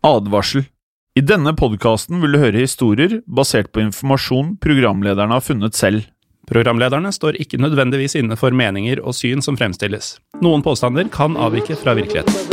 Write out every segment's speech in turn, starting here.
Advarsel. I denne podcasten vil du høre historier basert på informasjon programlederne har funnet selv. Programlederne står ikke nødvendigvis inne for meninger og syn som fremstilles. Noen påstander kan avvike fra virkeligheten.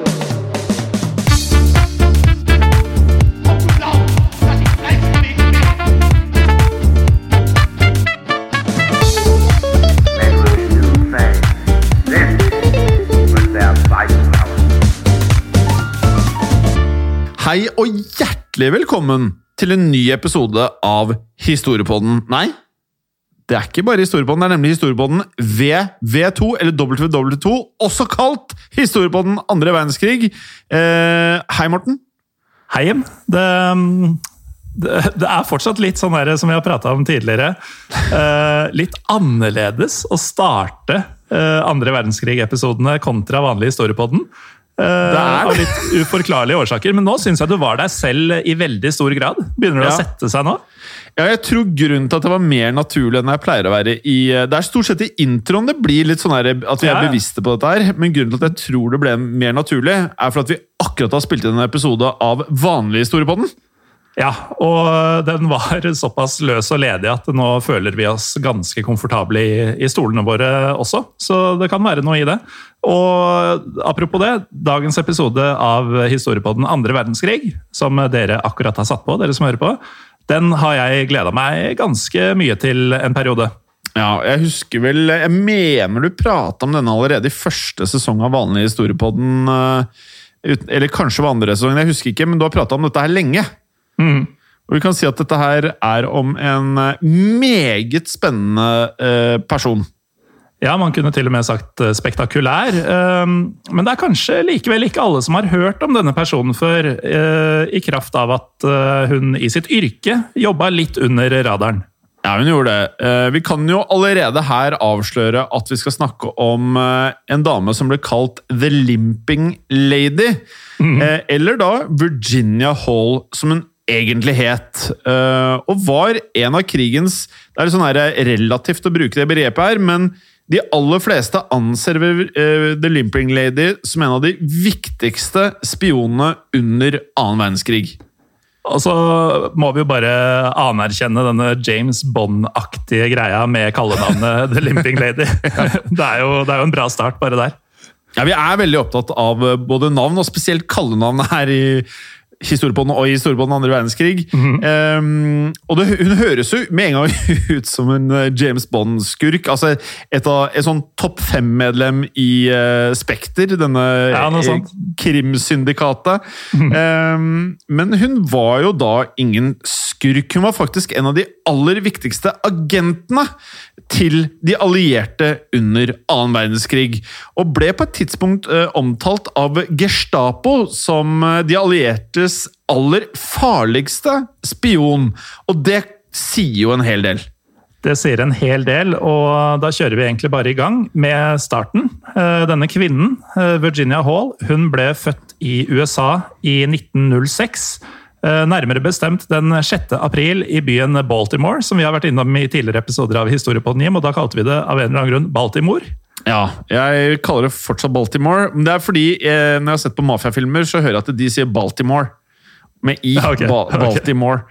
Hei og hjertelig velkommen til en ny episode av Historiepodden. Nei, det er ikke bare Historiepodden, det er nemlig Historiepodden VV2, eller WW2, også kalt Historiepodden andre verdenskrig. Hei, Morten. Hei, Jim. Det er fortsatt litt sånn der, som vi har pratet om tidligere, litt annerledes å starte andre verdenskrig-episodene kontra vanlig Historiepodden. Av litt uforklarlige årsaker, men nå synes jeg du var deg selv i veldig stor grad. Begynner det å sette seg nå? Ja, jeg tror grunnen til at det var mer naturlig enn jeg pleier å være i... Det er stort sett i introen det blir litt sånn her, at vi er bevisste på dette her, men grunnen til at jeg tror det ble mer naturlig, er for at vi akkurat har spilt inn en episode av vanlig Historiepodden. Ja, og den var såpass løs og ledig at nå føler vi oss ganske komfortable i stolene våre også, så det kan være noe i det. Og apropos det, dagens episode av Historiepodden andre verdenskrig, som dere akkurat har satt på, dere som hører på, den har jeg gledet meg ganske mye til en periode. Ja, jeg mener du pratet om denne allerede i første sesong av vanlig Historiepodden, eller kanskje var andre sesongen, jeg husker ikke, men du har pratet om dette her lenge. Og vi kan si at dette her er om en meget spennende person. Ja, man kunne til og med sagt spektakulær, men det er kanskje likevel ikke alle som har hørt om denne personen før, i kraft av at hun i sitt yrke jobbet litt under radaren. Ja, hun gjorde det. Vi kan jo allerede her avsløre at vi skal snakke om en dame som ble kalt The Limping Lady, eller da Virginia Hall, som hun egentlig het, og var en av krigens, det er sånn her relativt å bruke det begrepet her, men de aller fleste anser The Limping Lady som en av de viktigste spionene under 2. verdenskrig. Og så må vi jo bare anerkjenne denne James Bond-aktige greia med kallenavnet The Limping Lady. Det er jo en bra start bare der. Ja, vi er veldig opptatt av både navn og spesielt kallenavn her i Historiepodden og i Historiepodden andre verdenskrig. Og hun høres jo med en gang ut som en James Bond-skurk. Altså et sånn topp 5-medlem i Spekter, denne krimsyndikatet. Men hun var jo da ingen skurk. Hun var faktisk en av de aller viktigste agentene til de allierte under 2. verdenskrig, og ble på et tidspunkt omtalt av Gestapo som de alliertes aller farligste spion, og det sier jo en hel del. Det sier en hel del, og da kjører vi egentlig bare i gang med starten. Denne kvinnen, Virginia Hall, hun ble født i USA i 1906, nærmere bestemt den 6. april i byen Baltimore, som vi har vært innom i tidligere episoder av Historiepodden hjem, og da kalte vi det av en eller annen grunn Baltimore. Ja, jeg kaller det fortsatt Baltimore, men det er fordi når jeg har sett på mafiafilmer, så hører jeg at de sier Baltimore. Med Baltimore.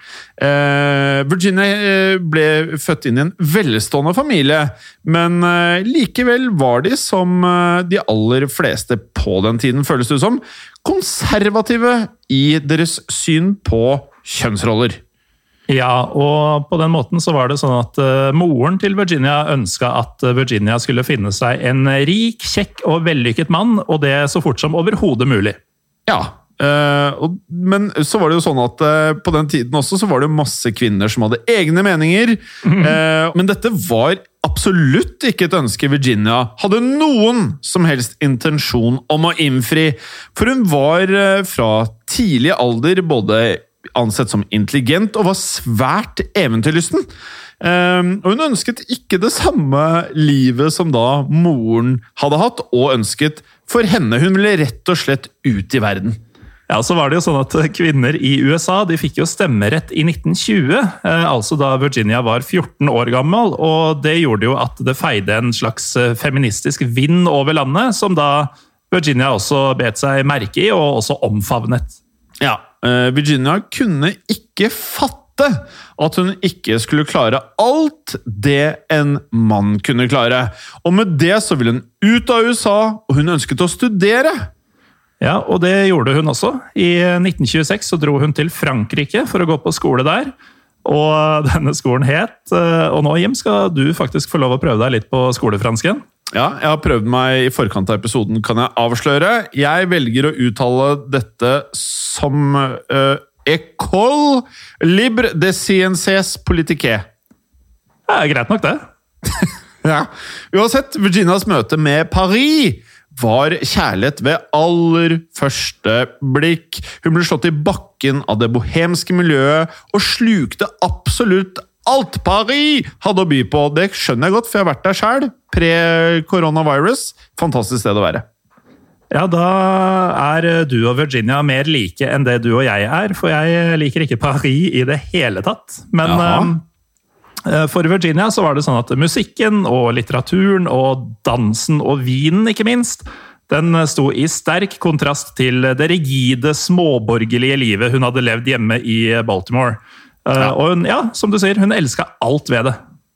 Virginia ble født inn i en velstående familie, men likevel var de, som de aller fleste på den tiden føles det som, konservative i deres syn på kjønnsroller. Ja, og på den måten så var det sånn at moren til Virginia ønsket at Virginia skulle finne seg en rik, kjekk og vellykket mann, og det så fort som overhodet mulig. Ja, men så var det jo sånn at på den tiden også så var det masse kvinner som hadde egne meninger, men dette var absolutt ikke et ønske Virginia hadde noen som helst intensjon om å innfri, for hun var fra tidlig alder både ansett som intelligent og var svært eventyrlysten. Og hun ønsket ikke det samme livet som da moren hadde hatt og ønsket for henne. Hun ville rett og slett ut i verden. Ja, så var det jo sånn at kvinner i USA, de fikk jo stemmerett i 1920, altså da Virginia var 14 år gammel, og det gjorde jo at det feide en slags feministisk vind over landet, som da Virginia også bet seg merke i og også omfavnet. Ja, Virginia kunne ikke fatte at hun ikke skulle klare alt det en mann kunne klare. Og med det så ville hun ut av USA, og hun ønsket å studere. Ja, og det gjorde hun også. I 1926 så dro hun til Frankrike for å gå på skole der. Og denne skolen het, og nå Jim skal du faktisk få lov å prøve deg litt på skolefransken. Ja, jeg har prøvd meg i forkant av episoden, kan jeg avsløre. Jeg velger å uttale dette som École Libre des Sciences Politiques. Det er greit nok det. Ja. Uansett, Virginias møte med Paris var kjærlighet ved aller første blikk. Hun ble slått i bakken av det bohemske miljøet og slukte absolutt alt Paris hadde å by på. Det skjønner jeg godt, for jeg har vært der selv. Pre-coronavirus. Fantastisk sted å være. Ja, da er du og Virginia mer like enn det du og jeg er, for jeg liker ikke Paris i det hele tatt. Men for Virginia så var det sånn at musikken og litteraturen og dansen og vinen, ikke minst, den sto i sterk kontrast til det rigide, småborgerlige livet hun hadde levd hjemme i Baltimore. Og hun, som du sier, hun elsket alt ved det.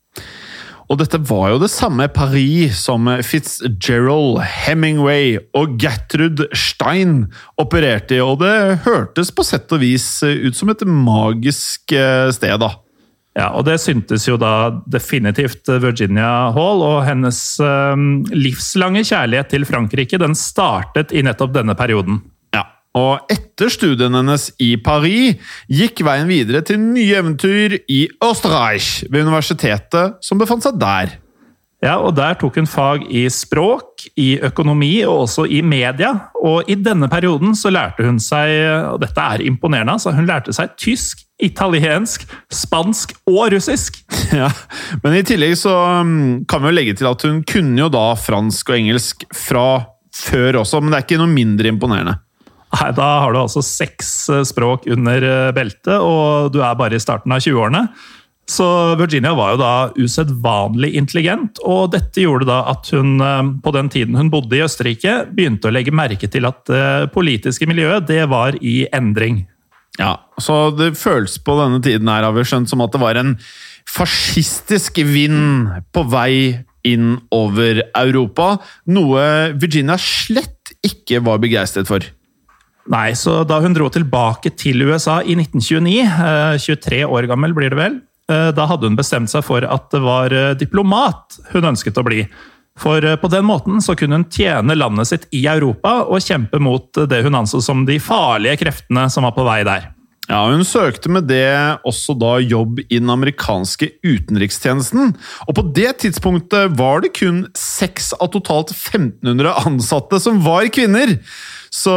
Og dette var jo det samme Paris som Fitzgerald, Hemingway og Gertrude Stein opererte i, og det hørtes på sett og vis ut som et magisk sted da. Ja, og det syntes jo da definitivt Virginia Hall, og hennes livslange kjærlighet til Frankrike, den startet i nettopp denne perioden. Ja, og etter studien hennes i Paris gikk veien videre til nye eventyr i Österreich ved universitetet som befant seg der. Ja, og der tok hun fag i språk, i økonomi og også i media. Og i denne perioden så lærte hun seg, og dette er imponerende, så hun lærte seg tysk, italiensk, spansk og russisk. Ja, men i tillegg så kan vi jo legge til at hun kunne jo da fransk og engelsk fra før også, men det er ikke noe mindre imponerende. Nei, da har du altså 6 språk under beltet, og du er bare i starten av 20-årene. Så Virginia var jo da usedvanlig intelligent, og dette gjorde da at hun, på den tiden hun bodde i Østerrike, begynte å legge merke til at det politiske miljøet, det var i endring. Ja, så det føles på denne tiden her, har vi skjønt, som at det var en fascistisk vind på vei inn over Europa, noe Virginia slett ikke var begeistret for. Nei, så da hun dro tilbake til USA i 1929, 23 år gammel blir det vel, da hadde hun bestemt seg for at det var diplomat hun ønsket å bli. For på den måten så kunne hun tjene landet sitt i Europa og kjempe mot det hun anså som de farlige kreftene som var på vei der. Ja, hun søkte med det også da jobb i den amerikanske utenrikstjenesten. Og på det tidspunktet var det kun 6 av totalt 1500 ansatte som var kvinner. Så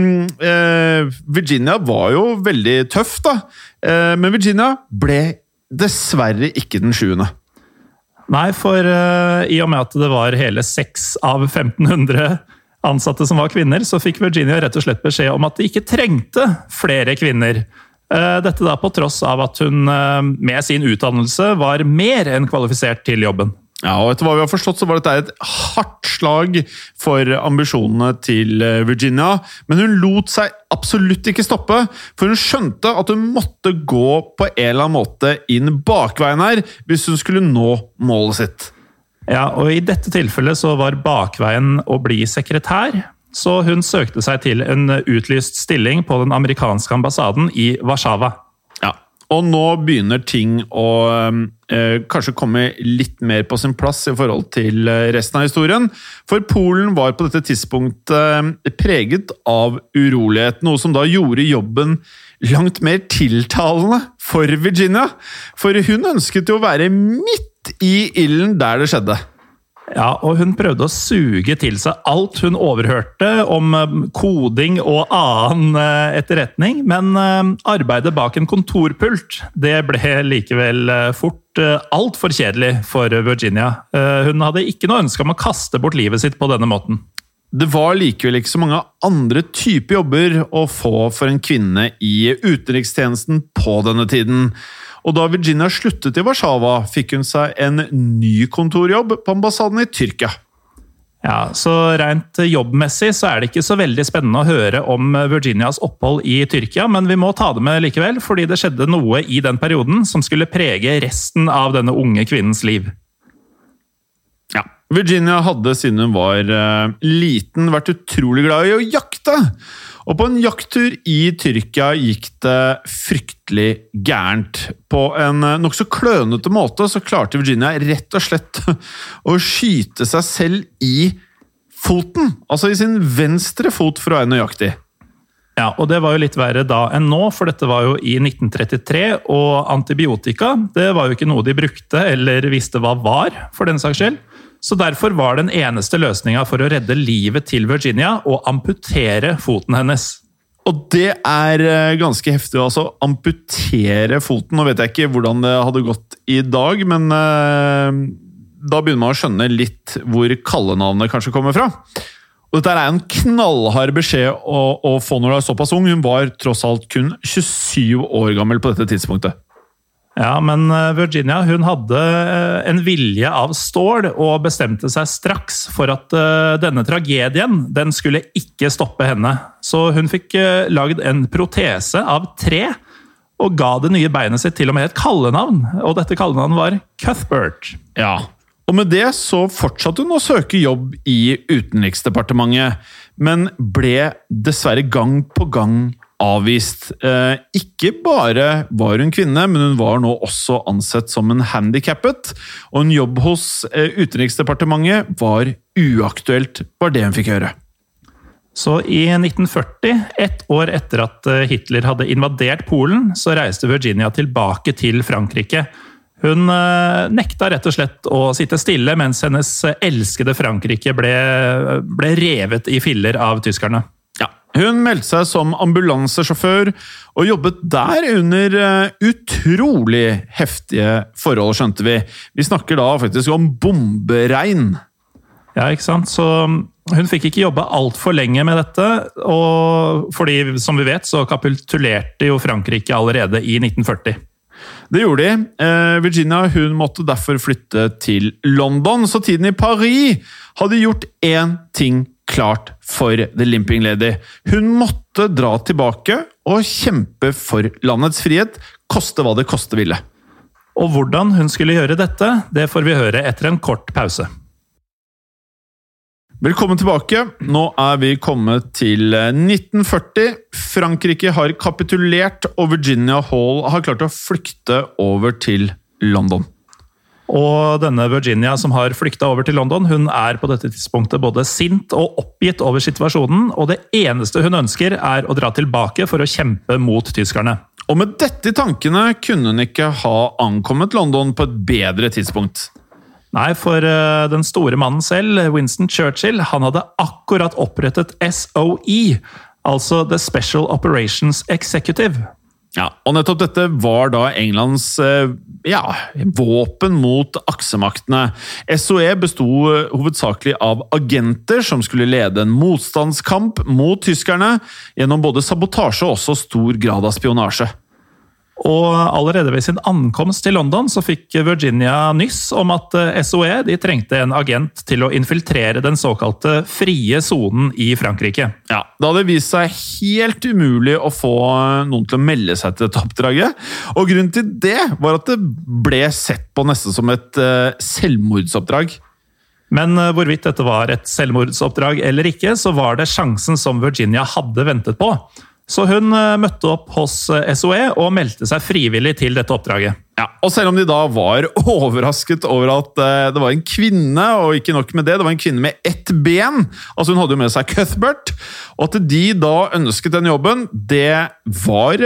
Virginia var jo veldig tøff da. Men Virginia ble dessverre ikke den 7. Nei, for i og med at det var hele 6 av 1500 ansatte som var kvinner, så fikk Virginia rett og slett beskjed om at de ikke trengte flere kvinner. Dette da på tross av at hun med sin utdannelse var mer enn kvalifisert til jobben. Ja, og etter hva vi har forstått så var dette et hardt slag for ambisjonene til Virginia, men hun lot seg absolutt ikke stoppe, for hun skjønte at hun måtte gå på en eller annen måte inn bakveien her, hvis hun skulle nå målet sitt. Ja, og i dette tilfellet så var bakveien å bli sekretær, så hun søkte seg til en utlyst stilling på den amerikanske ambassaden i Warszawa. Ja, og nå begynner ting å kanskje komme litt mer på sin plass i forhold til resten av historien. For Polen var på dette tidspunktet preget av urolighet, noe som da gjorde jobben langt mer tiltalende for Virginia. For hun ønsket jo å være midt i ilden der det skjedde. Ja, og hun prøvde å suge til seg alt hun overhørte om koding og annen etterretning, men arbeidet bak en kontorpult, det ble likevel fort alt for kjedelig for Virginia. Hun hadde ikke noe ønske om å kaste bort livet sitt på denne måten. Det var likevel ikke så mange andre typer jobber å få for en kvinne i utenrikstjenesten på denne tiden. Og da Virginia sluttet i Warszawa, fikk hun seg en ny kontorjobb på ambassaden i Tyrkia. Ja, så rent jobbmessig så det ikke så veldig spennende å høre om Virginias opphold i Tyrkia, men vi må ta det med likevel, fordi det skjedde noe i den perioden som skulle prege resten av denne unge kvinnens liv. Ja, Virginia hadde siden hun var liten vært utrolig glad i å jakte. Og på en jakttur i Tyrkia gikk det fryktelig gærent. På en nok så klønete måte så klarte Virginia rett og slett å skyte seg selv i foten. Altså i sin venstre fot for å være nøyaktig. Ja, og det var jo litt verre da enn nå, for dette var jo i 1933, og antibiotika, det var jo ikke noe de brukte eller visste hva var, for den saks skyld. Så derfor var den eneste løsningen for å redde livet til Virginia å amputere foten hennes. Og det ganske heftig, altså amputere foten. Nå vet jeg ikke hvordan det hadde gått i dag, men da begynner man å skjønne litt hvor kallenavnet kanskje kommer fra. Og dette en knallhard beskjed å få når du såpass ung. Hun var tross alt kun 27 år gammel på dette tidspunktet. Ja, men Virginia hun hadde en vilje av stål og bestemte seg straks for at denne tragedien den skulle ikke stoppe henne. Så hun fikk lagd en protese av tre og ga det nye beinet sitt til og med et kallenavn. Og dette kallenavnet var Cuthbert. Ja, og med det så fortsatte hun å søke jobb i Utenriksdepartementet, men ble dessverre gang på gang avvist. Ikke bare var hun kvinne, men hun var nå også ansett som en handicappet, og en jobb hos Utenriksdepartementet var uaktuelt, var det hun fikk gjøre. Så i 1940, ett år etter at Hitler hadde invadert Polen, så reiste Virginia tilbake til Frankrike. Hun nekta rett og slett å sitte stille mens hennes elskede Frankrike ble revet i filler av tyskerne. Ja, hun meldte seg som ambulansesjåfør og jobbet der under utrolig heftige forhold, skjønte vi. Vi snakker da faktisk om bomberegn. Ja, ikke sant? Så hun fikk ikke jobbe alt for lenge med dette, og fordi, som vi vet, så kapitulerte jo Frankrike allerede i 1940. Det gjorde de. Virginia hun måtte derfor flytte til London, så tiden i Paris hadde gjort én ting klart for The Limping Lady. Hun måtte dra tilbake og kjempe for landets frihet, koste hva det koste ville. Og hvordan hun skulle gjøre dette, det får vi høre etter en kort pause. Velkommen tilbake. Nå vi kommet til 1940. Frankrike har kapitulert, og Virginia Hall har klart å flykte over til London. Og denne Virginia som har flyktet over til London, hun på dette tidspunktet både sint og oppgitt over situasjonen, og det eneste hun ønsker å dra tilbake for å kjempe mot tyskerne. Og med dette i tankene kunne hun ikke ha ankommet London på et bedre tidspunkt. Nei, for den store mannen selv, Winston Churchill, han hadde akkurat opprettet SOE, altså The Special Operations Executive. Ja, og nettopp dette var da Englands våpen mot aksemaktene. SOE bestod hovedsakelig av agenter som skulle lede en motstandskamp mot tyskerne gjennom både sabotasje og også stor grad av spionasje. Og allerede ved sin ankomst til London så fikk Virginia nyss om at SOE de trengte en agent til å infiltrere den såkalte frie zonen i Frankrike. Ja, det hadde vist seg helt umulig å få noen til å melde seg til dette oppdraget. Og grunnen til det var at det ble sett på nesten som et selvmordsoppdrag. Men hvorvidt dette var et selvmordsoppdrag eller ikke, så var det sjansen som Virginia hadde ventet på. Så hun møtte opp hos SOE og meldte seg frivillig til dette oppdraget. Ja, og selv om de da var overrasket over at det var en kvinne, og ikke nok med det, det var en kvinne med ett ben, altså hun hadde jo med seg Cuthbert, og at de da ønsket den jobben, det var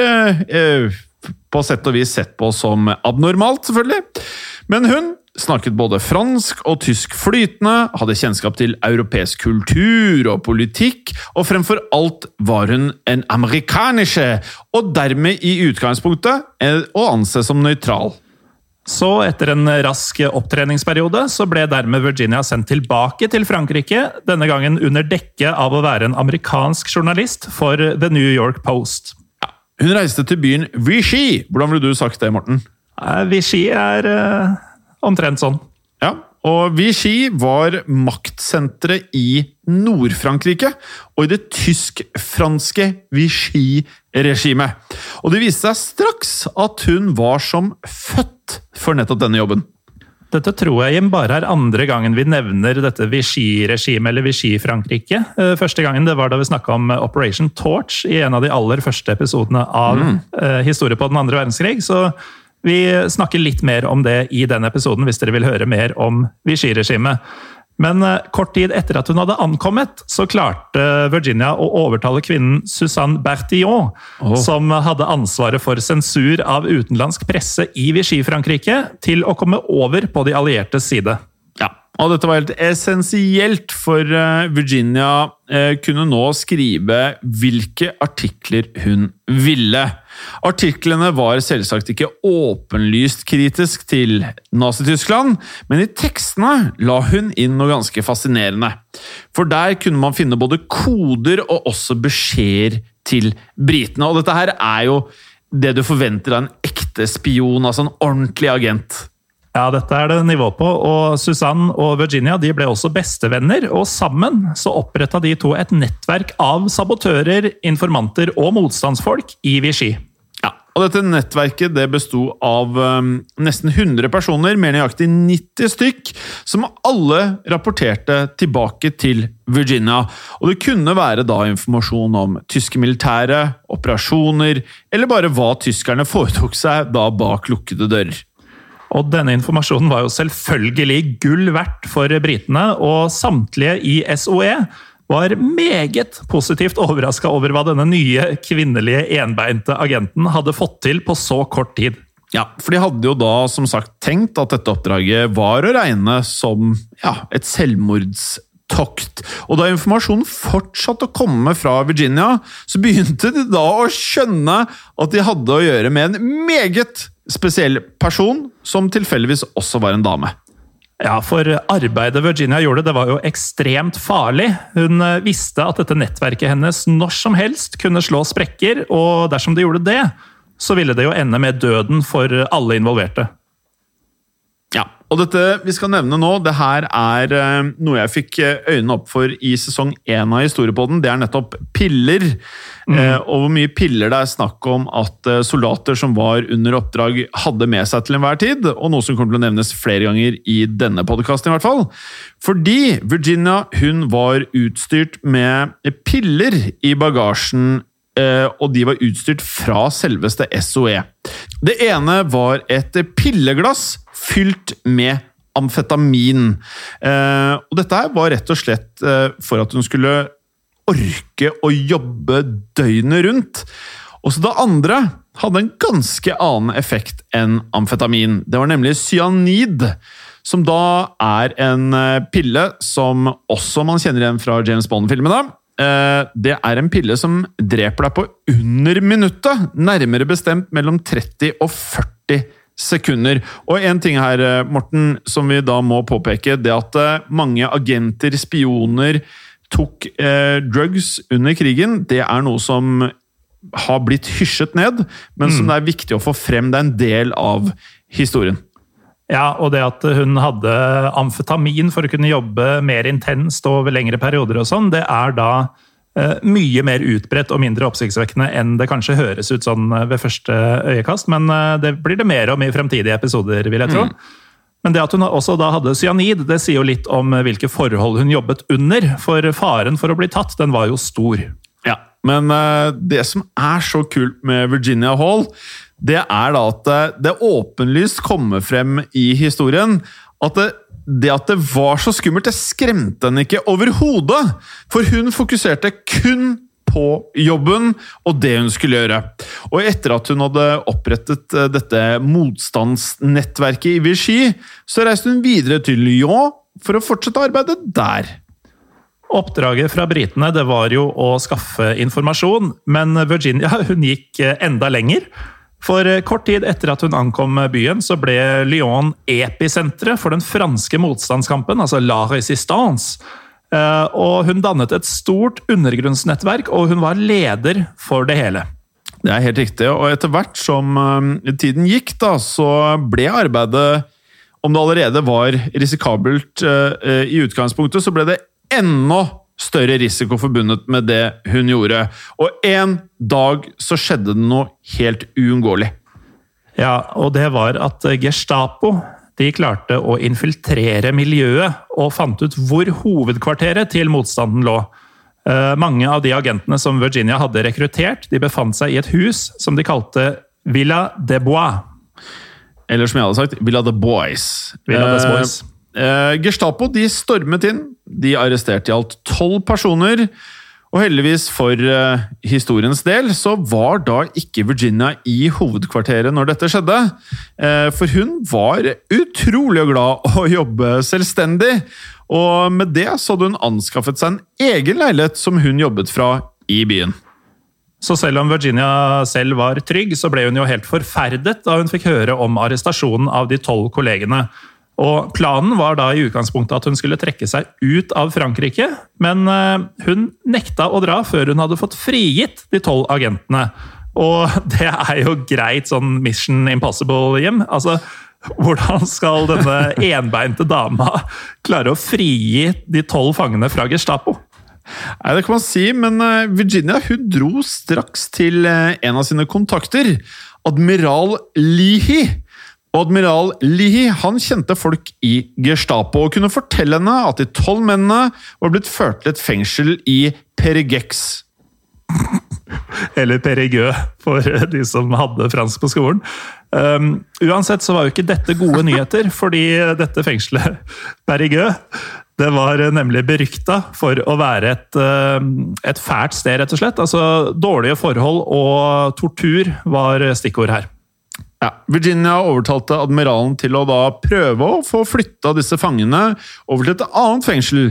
på sett og vis sett på som abnormalt, selvfølgelig. Men hun snakket både fransk og tysk flytende, hadde kjennskap til europeisk kultur og politikk, og fremfor alt var hun en amerikanische, og dermed i utgangspunktet å anse som nøytral. Så etter en rask opptreningsperiode så ble dermed Virginia sendt tilbake til Frankrike, denne gangen under dekke av å være en amerikansk journalist for The New York Post. Ja, hun reiste til byen Vichy. Hvordan ville du sagt det, Morten? Vichy omtrent sånn. Ja, Og Vichy var maktsentret i Nord-Frankrike og i det tysk-franske Vichy-regimet. Og det viste seg straks at hun var som født for nettopp denne jobben. Dette tror jeg Jim bare andre gangen vi nevner dette Vichy-regimet eller Vichy-Frankrike. Første gangen det var da vi snakket om Operation Torch i en av de aller første episodene av Historie på den andre verdenskrig, så vi snakker litt mer om det i denne episoden hvis dere vil høre mer om Vichy-regimet. Men kort tid etter at hun hadde ankommet, så klarte Virginia å overtale kvinnen Suzanne Bertillon, som hadde ansvaret for sensur av utenlandsk presse i Vichy-Frankrike, til å komme over på de alliertes side. Ja, og dette var helt essensielt, for Virginia kunne nå skrive hvilke artikler hun ville. Artiklene var selvsagt ikke åpenlyst kritisk til Nazi-Tyskland, men i tekstene la hun inn noe ganske fascinerende. For der kunne man finne både koder og også beskjeder til britene. Og dette her jo det du forventer av en ekte spion, altså en ordentlig agent. Ja, dette det nivå på, og Suzanne og Virginia de ble også bestevenner, og sammen så opprettet de to et nettverk av sabotører, informanter og motstandsfolk i Vichy. Ja, og dette nettverket det bestod av nesten 100 personer, mer nøyaktig 90 stykk, som alle rapporterte tilbake til Virginia. Og det kunne være da informasjon om tyske militære, operasjoner, eller bare hva tyskerne foretok seg da bak lukkede dører. Og denne informasjonen var jo selvfølgelig gull verdt for britene, og samtlige i SOE var meget positivt overrasket over hva denne nye kvinnelige enbeinte agenten hadde fått til på så kort tid. Ja, for de hadde jo da som sagt tenkt at dette oppdraget var å regne som et selvmordstokt. Og da informasjonen fortsatte å komme fra Virginia, så begynte de da å skjønne at de hadde å gjøre med en meget spesiell person, som tilfeldigvis også var en dame. Ja, for arbeidet Virginia gjorde, det var jo ekstremt farlig. Hun visste at dette nettverket hennes når som helst kunne slå sprekker, og dersom det gjorde det, så ville det jo ende med døden for alle involverte. Ja, og dette vi skal nevne nå, det her noe jeg fikk øynene opp for i sesong 1 av Historiepodden. Det nettopp piller, og hvor mye piller det snakk om at soldater som var under oppdrag hadde med seg til enhver tid, og noe som kommer til å nevnes flere ganger i denne podcasten i hvert fall. Fordi Virginia, hun var utstyrt med piller i bagasjen, og de var utstyrt fra selveste SOE. Det ene var et pilleglass fylt med amfetamin. Og dette her var rett og slett for at hun skulle orke å jobbe døgnet rundt. Og så det andre hadde en ganske annen effekt enn amfetamin. Det var nemlig cyanid, som da en pille som også man kjenner igjen fra James Bond-filmene. Det en pille som dreper deg på under minuttet, nærmere bestemt mellom 30 og 40 sekunder. Og en ting her, Morten, som vi da må påpeke, det at mange agenter, spioner, tok drugs under krigen, det noe som har blitt hysjet ned, men som det viktig å få frem. Det en del av historien. Ja, og det at hun hadde amfetamin for å kunne jobbe mer intenst over lengre perioder og sånn, det da mye mer utbredt og mindre oppsiktsvekkende enn det kanskje høres ut sånn ved første øyekast, men det blir det mer om i fremtidige episoder, vil jeg tro. Men det at hun også da hadde cyanid, det sier jo litt om hvilke forhold hun jobbet under, for faren for å bli tatt, den var jo stor. Ja, men det som så kult med Virginia Hall, det da at det åpenlyst kommer frem i historien at det var så skummelt, det skremte henne ikke overhodet, for hun fokuserte kun på jobben og det hun skulle gjøre. Og etter at hun hadde opprettet dette motstandsnettverket i Vichy, så reiste hun videre til Lyon for å fortsette arbeidet der. Oppdraget fra britene det var jo å skaffe informasjon, men Virginia hun gikk enda lenger. For kort tid etter at hun ankom byen, så ble Lyon episentret for den franske motstandskampen, altså La Résistance. Og hun dannet et stort undergrunnsnettverk, og hun var leder for det hele. Det helt riktig, og etter hvert som tiden gikk, da, så ble arbeidet om det allerede var risikabelt i utgangspunktet, så ble det enda større risiko forbundet med det hun gjorde. Og en dag så skjedde det noe helt uunngåelig. Ja, og det var at Gestapo de klarte å infiltrere miljøet og fant ut hvor hovedkvarteret til motstanden lå. Mange av de agentene som Virginia hadde rekruttert, de befant seg i et hus som de kalte Villa des Bois. Eller som jeg hadde sagt, Villa des Bois. Villa des Bois. Gestapo de stormet inn. De arresterte i alt 12 personer. Og heldigvis for historiens del så var da ikke Virginia i hovedkvarteret når dette skjedde. For hun var utrolig glad å jobbe selvstendig. Og med det så hadde hun anskaffet seg en egen leilighet som hun jobbet fra i byen. Så selv om Virginia selv var trygg, så ble hun jo helt forferdet da hun fikk høre om arrestasjonen av de 12 kollegene. Og planen var da i utgangspunktet at hun skulle trekke seg ut av Frankrike, men hun nekta å dra før hun hadde fått frigitt de 12 agentene. Og det er jo greit sånn Mission Impossible, Jim. Altså, hvordan skal denne enbeinte dama klare å frigi de 12 fangene fra Gestapo? Nei, det kan man si, men Virginia hun dro straks til en av sine kontakter, Admiral Leahy. Og Admiral Leahy han kjente folk i Gestapo og kunne fortelle henne at de 12 mennene var blitt ført til et fengsel i Périgueux. Eller Périgueux, for de som hadde fransk på skolen. Uansett så var jo ikke dette gode nyheter, fordi dette fengselet, Périgueux, det var nemlig berykta for å være et fælt sted, rett og slett. Altså, dårlige forhold og tortur var stikkord her. Ja, Virginia overtalte admiralen til å da prøve å få flytta disse fangene over til et annet fengsel.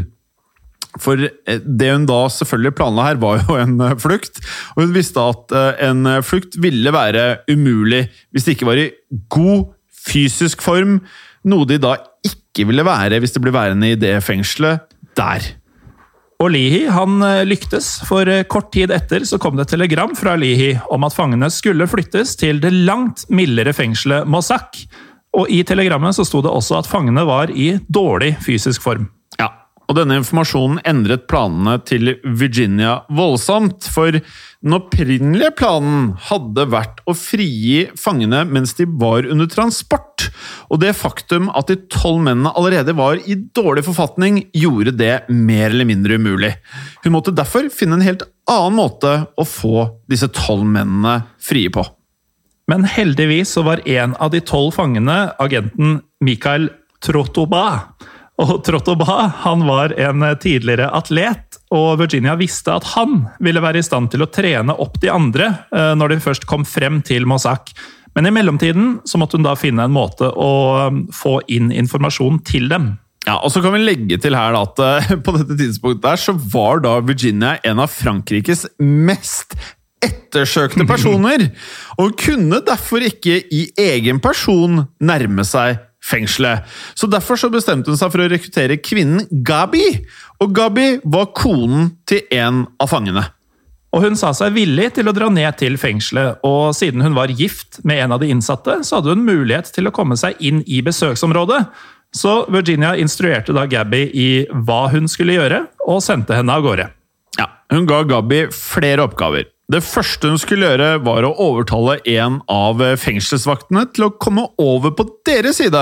For det hun da selvfølgelig planla her var jo en flukt, og hun visste at en flukt ville være umulig hvis det ikke var i god fysisk form, noe de da ikke ville være hvis de ble værende i det fengselet der. Og Leahy han lyktes, for kort tid etter så kom det et telegram fra Leahy om at fangene skulle flyttes til det langt mildere fengselet Mosaque. Og i telegrammet så sto det også at fangene var i dårlig fysisk form. Ja, og denne informasjonen endret planene til Virginia voldsomt, for den opprinnelige planen hadde vært å frigi fangene mens de var under transport, og det faktum at de 12 mennene allerede var i dårlig forfatning gjorde det mer eller mindre umulig. Hun måtte derfor finne en helt annen måte å få disse 12 mennene frie på. Men heldigvis så var en av de 12 fangene agenten Michael Trottoba. Og Trottoba han var en tidligere atlet, og Virginia visste at han ville være i stand til å trene opp de andre når de først kom frem til Mosaque. Men i mellomtiden så måtte hun da finne en måte å få inn informasjon til dem. Ja, og så kan vi legge til her da, at på dette tidspunktet der så var da Virginia en av Frankrikes mest ettersøkte personer, og hun kunne derfor ikke i egen person nærme seg fengselet. Så derfor så bestemte hun seg for å rekruttere kvinnen Gabi, og Gabi var konen til en av fangene. Og hun sa seg villig til å dra ned til fengselet, og siden hun var gift med en av de innsatte, så hadde hun mulighet til å komme seg inn i besøksområdet. Så Virginia instruerte da Gabi i hva hun skulle gjøre, og sendte henne av gårde. Ja, hun ga Gabi flere oppgaver. Det første hun skulle gjøre var å overtale en av fengselsvaktene til å komme over på deres side.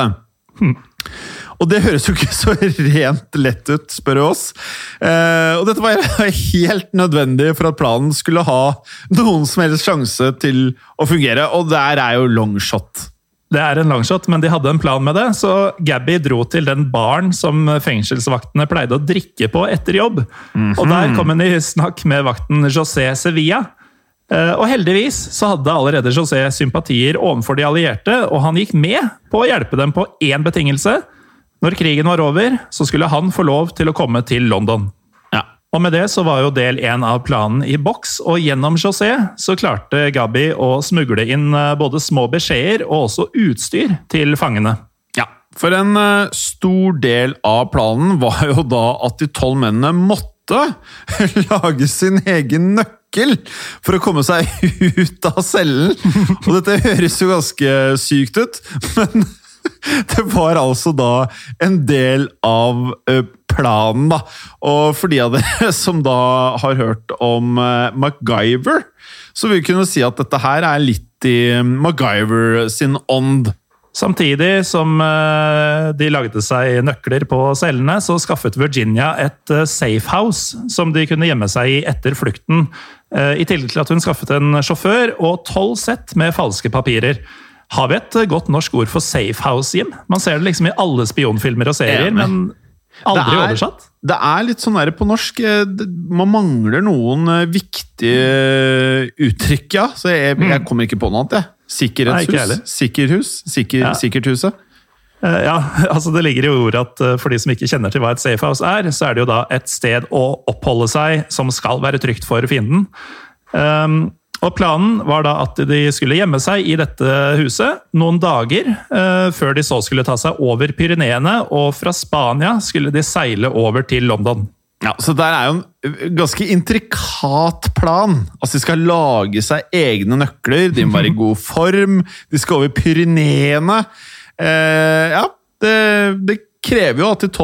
Og det høres jo ikke så rent lett ut, spør du oss. Og dette var helt nødvendig for at planen skulle ha noen som helst sjanse til å fungere, og der er jo longshot. Det er en longshot, men de hadde en plan med det, så Gabi dro til den baren som fengselsvaktene pleide å drikke på etter jobb. Og der kom hun i snakk med vakten José Sevilla. Og heldigvis så hadde allerede José sympatier overfor de allierte, og han gikk med på å hjelpe dem på én betingelse. Når krigen var over, så skulle han få lov til å komme til London. Og med det så var jo del 1 av planen i boks, og gjennom José så klarte Gabi å smugle inn både små beskjeder og også utstyr til fangene. Ja, for en stor del av planen var jo da at de 12 mennene måtte lage sin egen nøkkel for å komme seg ut av cellen. Og dette høres jo ganske sykt ut, men Det var altså da en del av planen, da. Og for de av dere som da har hørt om MacGyver, så vil vi kunne si at dette her litt i MacGyver sin ånd. Samtidig som de lagde seg nøkler på cellene, så skaffet Virginia et safehouse som de kunne gjemme seg i etter flukten. I tillegg til at hun skaffet en sjåfør og 12 sett med falske papirer. Har vi et godt norsk ord for safehouse, Jim? Man ser det liksom i alle spionfilmer og serier, men aldri oversatt. Det litt sånn der på norsk, man mangler noen viktige uttrykk, ja. Så jeg kommer ikke på noe annet, jeg. Sikkerhetshus, sikkerhus, sikkerthuset. Ja, altså det ligger i ordet at for de som ikke kjenner til hva et safehouse så det jo da et sted å oppholde seg som skal være trygt for fienden. Og planen var da at de skulle gjemme seg i dette huset noen dager, før de så skulle ta seg over Pyreneene, og fra Spania skulle de seile over til London. Ja, så der jo en ganske intrikat plan. Altså, de skal lage seg egne nøkler, de må være i god form, de skal over Pyreneene. Ja, det krever jo at de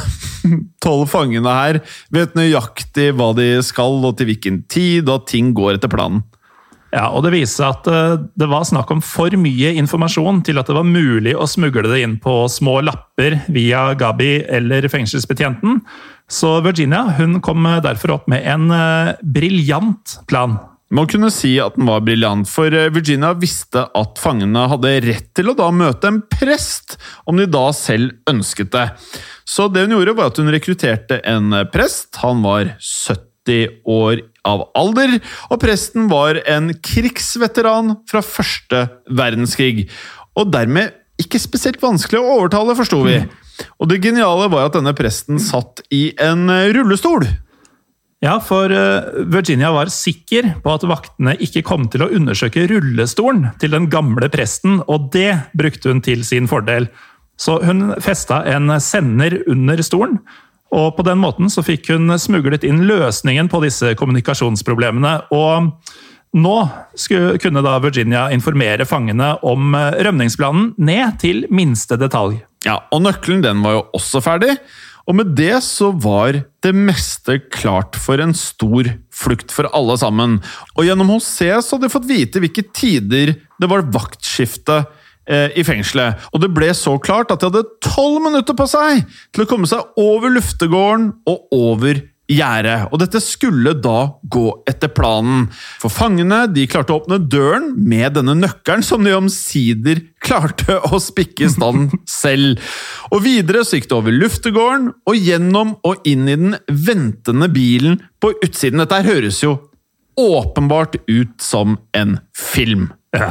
12 fangene her vet nøyaktig hva de skal, og til hvilken tid, og at ting går etter planen. Ja, og det viser at det var snakk om for mye informasjon til at det var mulig å smugle det inn på små lapper via Gabi eller fengselsbetjenten. Så Virginia, hun kom derfor opp med en briljant plan. Man kunne si at den var briljant, for Virginia visste at fangene hadde rett til å da møte en prest, om de da selv ønsket det. Så det hun gjorde var at hun rekrutterte en prest. Han var 70 år av alder, og presten var en krigsveteran fra første verdenskrig. Og dermed ikke spesielt vanskelig å overtale, forstod vi. Og det geniale var at denne presten satt i en rullestol. Ja, for Virginia var sikker på at vaktene ikke kom til å undersøke rullestolen til den gamle presten, og det brukte hun til sin fordel. Så hun festet en sender under stolen, og på den måten så fikk hun smuglet inn løsningen på disse kommunikasjonsproblemene. Og nå kunne da Virginia informere fangene om rømningsplanen ned til minste detalj. Ja, og nøkkelen den var jo også ferdig. Og med det så var det meste klart for en stor flukt for alle sammen. Og gjennom HC så hadde de fått vite hvilke tider det var vaktskifte i fengselet. Og det ble så klart at de hadde 12 minutter på seg til å komme seg over luftegården og over gjerdet. Og dette skulle da gå etter planen. For fangene, de klarte å åpne døren med denne nøkkelen som de omsider klarte å spikke i stand selv. Og videre så gikk det over luftegården og gjennom og inn i den ventende bilen på utsiden. Dette høres jo åpenbart ut som en film. Ja.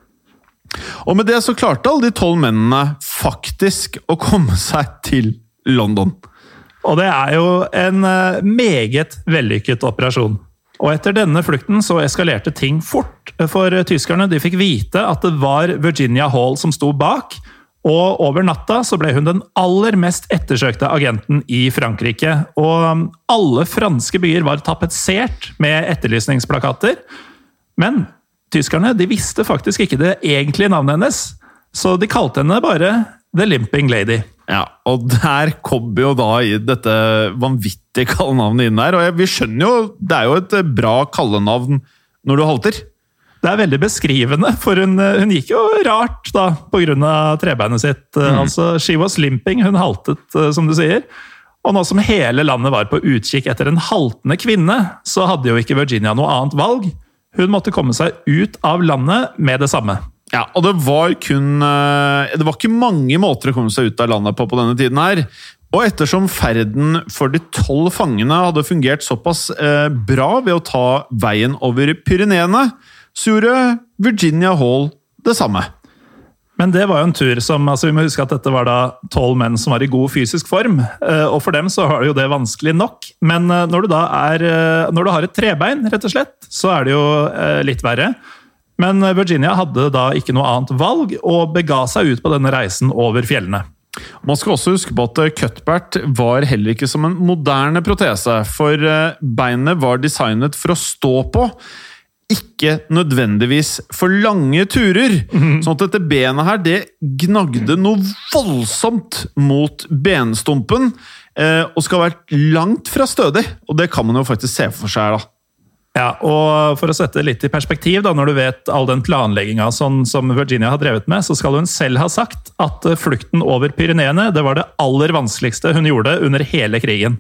Og med det så klarte alle de 12 mennene faktisk å komme seg til London. Og det jo en meget vellykket operasjon. Og etter denne flukten så eskalerte ting fort, for tyskerne de fikk vite at det var Virginia Hall som sto bak, og over natta så ble hun den aller mest ettersøkte agenten i Frankrike. Og alle franske byer var tapetsert med etterlysningsplakater, men tyskerne de visste faktisk ikke det egentlige navnet hennes, så de kalte henne bare The Limping Lady. Ja, og der kom jo da i dette vanvittige kallenavnet inn der, og vi skjønner jo, det jo et bra kallenavn når du halter. Det veldig beskrivende, for hun gikk jo rart da, på grunn av trebeinet sitt. Altså, she was limping, hun haltet, som du sier. Og nå som hele landet var på utkikk etter en haltende kvinne, så hadde jo ikke Virginia noe annet valg. Hun måtte komme seg ut av landet med det samme. Ja, og det var ikke mange måter å komme seg ut av landet på denne tiden her. Og ettersom ferden for de 12 fangene hadde fungert såpass bra ved å ta veien over Pyreneene, så gjorde Virginia Hall det samme. Men det var jo en tur som, vi må huske at dette var da 12 menn som var i god fysisk form, og for dem så var det jo det vanskelig nok. Men når du har et trebein, rett og slett, så det jo litt verre. Men Virginia hadde da ikke noe annet valg, og bega seg ut på denne reisen over fjellene. Man skal også huske på at Cuthbert var heller ikke som en moderne protese, for beinet var designet for å stå på. ikke nødvendigvis for lange turer. Sånn at dette benet her, det gnagde noe voldsomt mot benstumpen, og skal ha vært langt fra stødig. Og det kan man jo faktisk se for seg da. Ja, og for å sette litt i perspektiv, da, når du vet all den planleggingen som Virginia har drevet med, så skal hun selv ha sagt at flukten over Pyreneene, det var det aller vanskeligste hun gjorde under hele krigen.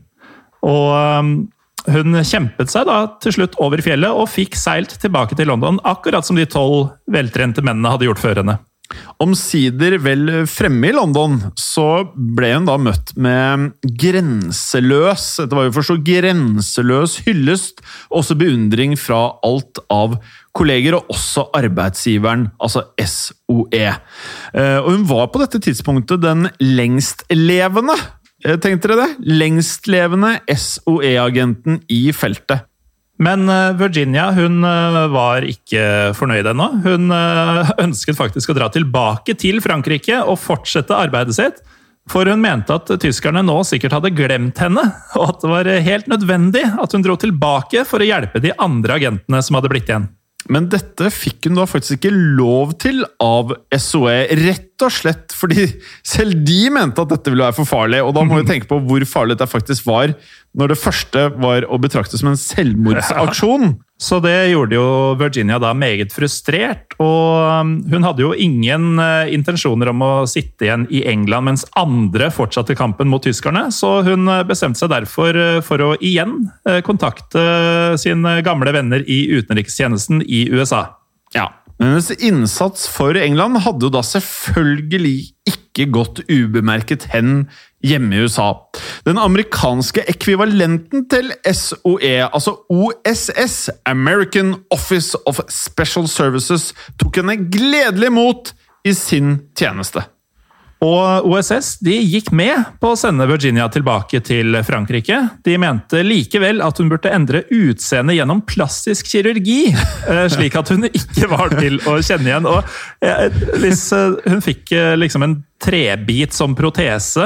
Og hun kjempet seg da til slutt over fjellet og fikk seilt tilbake til London, akkurat som de 12 veltrente mennene hadde gjort før henne. Omsider vel fremme i London, så ble hun da møtt med grenseløs, dette var jo for så grenseløs hyllest, også beundring fra alt av kolleger, og også arbeidsgiveren, altså SOE. Og hun var på dette tidspunktet den lengstlevende, tenkte dere det? Lengstlevende SOE-agenten i feltet. Men Virginia, hun var ikke fornøyd ennå. Hun ønsket faktisk å dra tilbake til Frankrike og fortsette arbeidet sitt, for hun mente at tyskerne nå sikkert hadde glemt henne, og at det var helt nødvendig at hun dro tilbake for å hjelpe de andre agentene som hadde blitt igjen. Men dette fikk hun da faktisk ikke lov til av SOE, rett og slett fordi selv de mente at dette ville være for farlig, og da må vi tenke på hvor farlig dette faktisk var, når det første var å betrakte som en selvmordsaksjon. Så det gjorde jo Virginia da meget frustrert, og hun hadde jo ingen intensjoner om å sitte igjen i England mens andre fortsatte kampen mot tyskerne, så hun bestemte seg derfor for å igjen kontakte sine gamle venner i utenrikstjenesten i USA. Ja, men hennes innsats for England hadde jo da selvfølgelig ikke gått ubemerket hen hjemme i USA. Den amerikanske ekvivalenten til SOE, altså OSS, American Office of Special Services, tok henne gledelig imot i sin tjeneste. Og OSS de gikk med på å sende Virginia tilbake til Frankrike. De mente likevel at hun burde endre utseende gjennom plastisk kirurgi, slik at hun ikke var til å kjenne igjen. Og hvis hun fikk liksom en trebit som protese,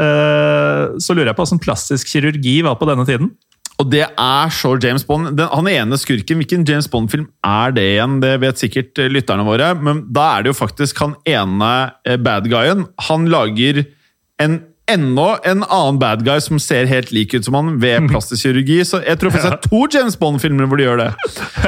så lurer jeg på hvordan plastisk kirurgi var på denne tiden. Og det er så James Bond. Han ene skurken, hvilken James Bond-film er det igjen? Det vet sikkert lytterne våre, men da er det jo faktisk han ene bad guyen. Han lager enda en annen bad guy som ser helt lik ut som han ved plastisk kirurgi, så jeg tror faktisk det er 2 James Bond-filmer hvor de gjør det.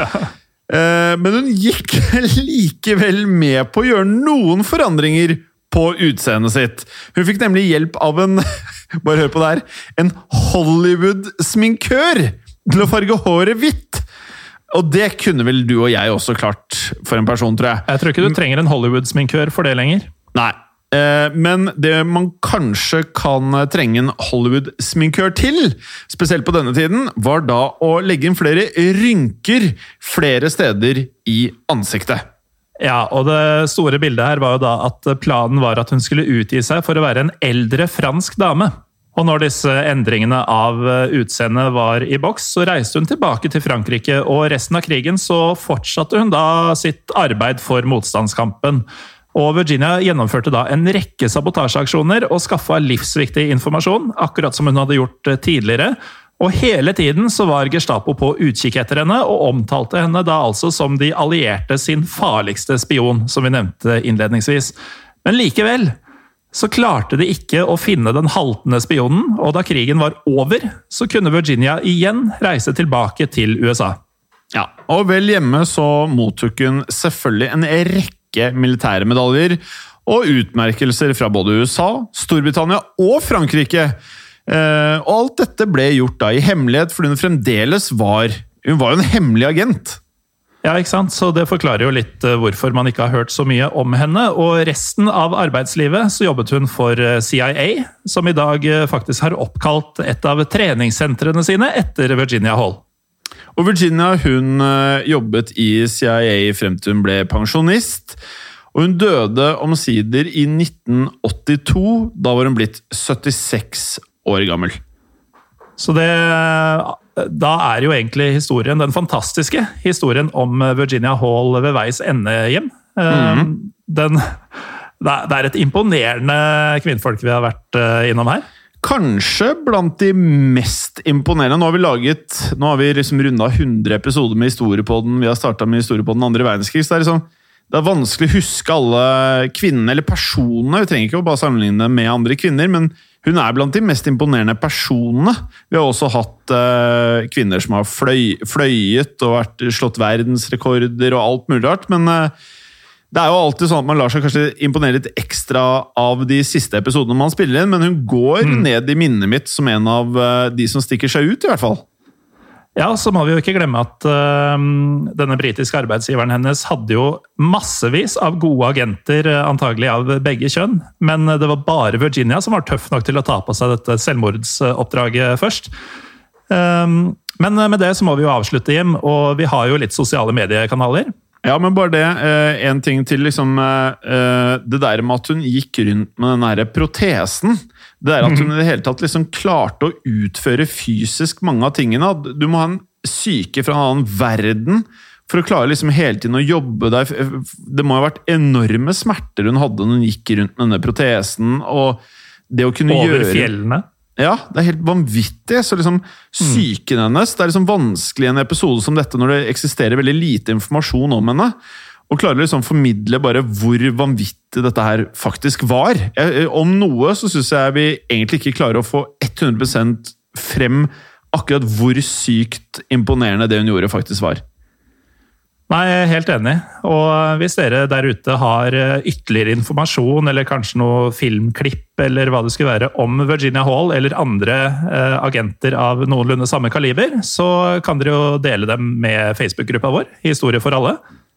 Men hun gikk likevel med på å gjøre noen forandringer på utseendet sitt. Hun fikk nemlig hjelp av bare hør på det her, en Hollywood-sminkør til å farge håret hvitt. Og det kunne vel du og jeg også klart for en person, tror jeg. Jeg tror ikke du trenger en Hollywood-sminkør for det lenger. Nei, men det man kanskje kan trenge en Hollywood-sminkør til, spesielt på denne tiden, var da å legge inn flere rynker flere steder i ansiktet. Ja, og det store bildet her var jo da at planen var at hun skulle utgi seg for å være en eldre fransk dame. Og når disse endringene av utseendet var i boks, så reiste hun tilbake til Frankrike, og resten av krigen så fortsatte hun da sitt arbeid for motstandskampen. Og Virginia gjennomførte da en rekke sabotasjeaksjoner og skaffet livsviktig informasjon, akkurat som hun hadde gjort tidligere. Og hele tiden så var Gestapo på utkikk etter henne, og omtalte henne da altså som de allierte sin farligste spion, som vi nevnte innledningsvis. Men likevel så klarte de ikke å finne den haltende spionen, og da krigen var over, så kunne Virginia igjen reise tilbake til USA. Ja, og vel hjemme så mottok hun selvfølgelig en rekke militære medaljer og utmerkelser fra både USA, Storbritannia og Frankrike. Og alt dette ble gjort da i hemmelighet, fordi hun fremdeles var jo en hemmelig agent. Ja, ikke sant? Så det forklarer jo litt hvorfor man ikke har hørt så mye om henne. Og resten av arbeidslivet så jobbet hun for CIA, som i dag faktisk har oppkalt et av treningssentrene sine etter Virginia Hall. Og Virginia, hun jobbet i CIA frem til hun ble pensjonist, og hun døde omsider i 1982, da var hun blitt 76 år gammel. Så da er jo egentlig historien, den fantastiske historien om Virginia Hall ved veis ende hjem. Det er et imponerende kvinnfolk vi har vært innom her. Kanskje blant de mest imponerende. Nå har vi liksom rundet 100 episoder med historiepodden. Vi har startet med historiepodden andre verdenskrig, så det er vanskelig å huske alle kvinnene, eller personene. Vi trenger ikke å bare sammenligne med andre kvinner, men hun er blant de mest imponerende personene. Vi har også hatt kvinner som har fløyet og slått verdensrekorder og alt mulig rart, men det er jo alltid sånn at man lar seg kanskje imponere litt ekstra av de siste episodene man spiller inn, men hun går ned i minnet mitt som en av de som stikker seg ut, i hvert fall. Ja, så må vi jo ikke glemme at denne britiske arbeidsgiveren hennes hadde jo massevis av gode agenter, antagelig av begge kjønn, men det var bare Virginia som var tøff nok til å ta på seg dette selvmordsoppdraget først. Men med det så må vi jo avslutte, Jim, og vi har jo litt sosiale mediekanaler. Ja, men bare det, en ting til liksom, det der med at hun gikk rundt med den der protesen, det der at hun i det hele tatt liksom klarte å utføre fysisk mange av tingene. Du må ha en syke fra en annen verden for å klare liksom hele tiden å jobbe der. Det må ha vært enorme smerter hun hadde når hun gikk rundt med denne protesen, og det å kunne over fjellene. Ja, det er helt vanvittig. Så liksom psyken hennes, det er liksom vanskelig i en episode som dette når det eksisterer veldig lite informasjon om henne, og klarer liksom formidle bare hvor vanvittig dette her faktisk var. Om noe så synes jeg vi egentlig ikke klarer å få 100% frem akkurat hvor sykt imponerende det hun gjorde faktisk var. Nei, jeg er helt enig. Og hvis dere der ute har ytterligere informasjon, eller kanskje noe filmklipp, eller hva det skulle være, om Virginia Hall, eller andre agenter av noenlunde samme kaliber, så kan dere jo dele dem med Facebook-gruppa vår, Historie for alle.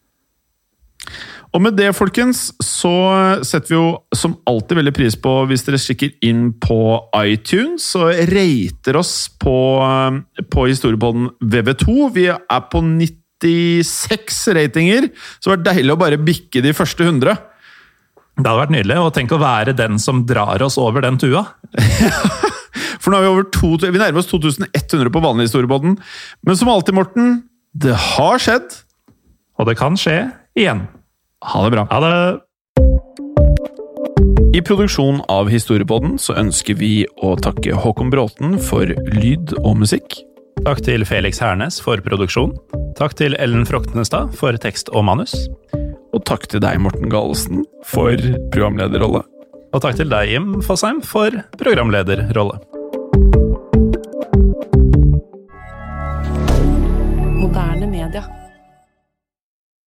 Og med det, folkens, så setter vi jo som alltid veldig pris på hvis dere stikker inn på iTunes og rater oss på historiepodden VV2. Vi er på 96 ratinger, så det var deilig å bare bikke de første 100. Det hadde vært nydelig, og tenk å være den som drar oss over den tua. For nå er vi nærmer oss 2100 på vanlig historiepodden. Men som alltid, Morten, det har skjedd. Og det kan skje igjen. Ha det bra. Ha det. I produksjon av Historiepodden så ønsker vi å takke Håkon Bråten for lyd og musikk. Takk til Felix Hernes for produksjon. Takk til Ellen Froktenestad for tekst og manus. Og takk til deg, Morten Galesen, for programlederrolle. Og takk til deg, Jim Fosheim, for programlederrolle.